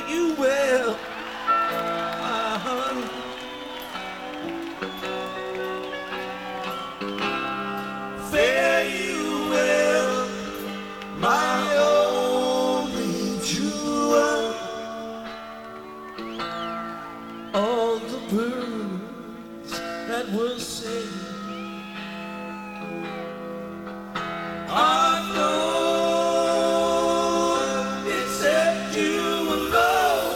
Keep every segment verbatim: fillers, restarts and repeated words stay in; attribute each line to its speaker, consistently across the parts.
Speaker 1: you well, my honey. Fare you well, my only true one. All the birds that were singing are gone, except you alone.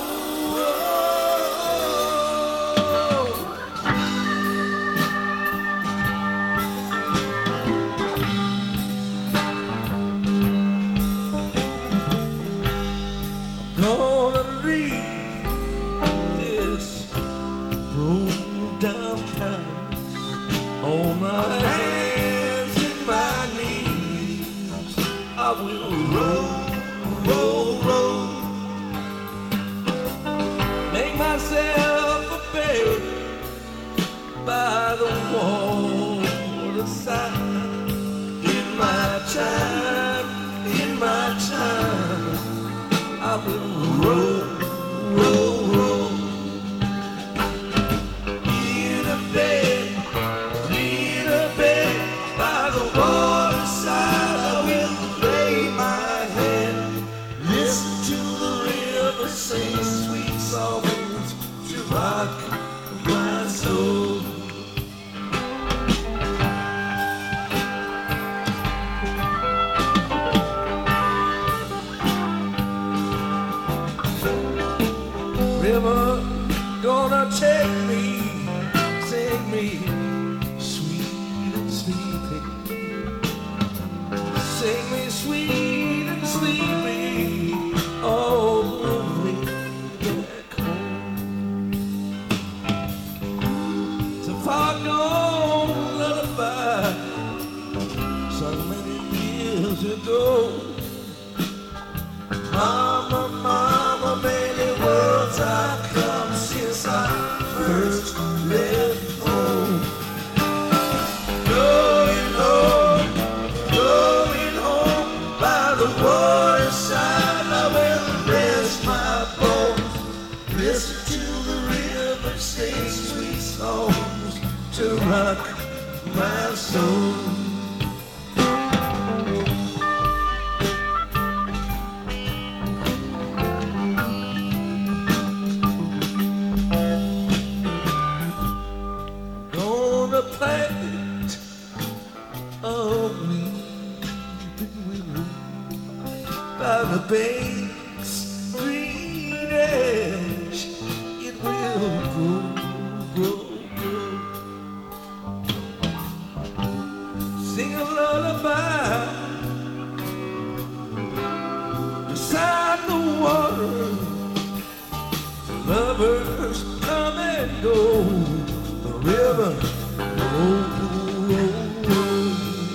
Speaker 1: I'm gonna leave this broke down house on my hands and my knees. I will roll, roll, roll, make myself a bed by the waterside. In my time, in my time, I will roll, roll, roll. In a bed, in a bed by the waterside. I will lay my head, listen to the river sing sweet songs to rock my soul. River gonna take me, sing me sweet and sleepy, sing me sweet and sleepy, all the way back home. It's a far gone lullaby, so many years ago. Mama, mama, many worlds I've come since I first left home. Going home, going home by the waterside. I will rest my bones, listen to the river sing sweet songs to rock my soul. Plant a weeping willow by the bank's green edge. It will grow, grow, grow. Sing a lullaby beside the water. Lovers come and go. The river. Roll, roll, roll.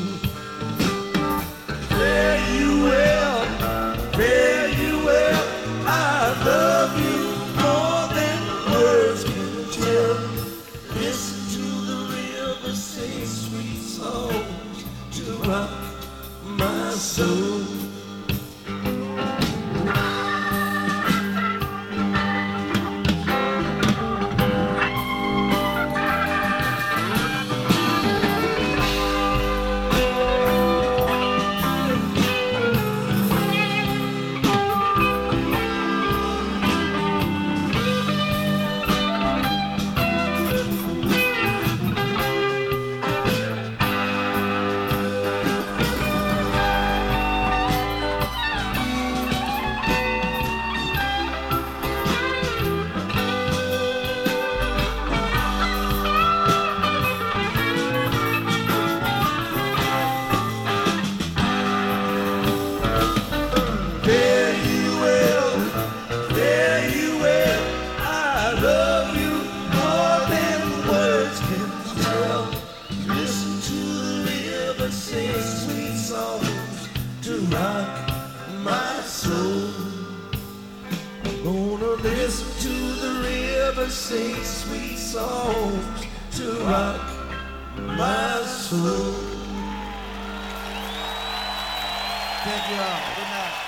Speaker 1: Fare you well, fare you well. I love you more than words can tell. Listen to the river sing sweet songs to rock my soul. Sweet songs to rock my soul. I'm gonna listen to the river sing sweet songs to rock my soul.
Speaker 2: Thank you all. Good night.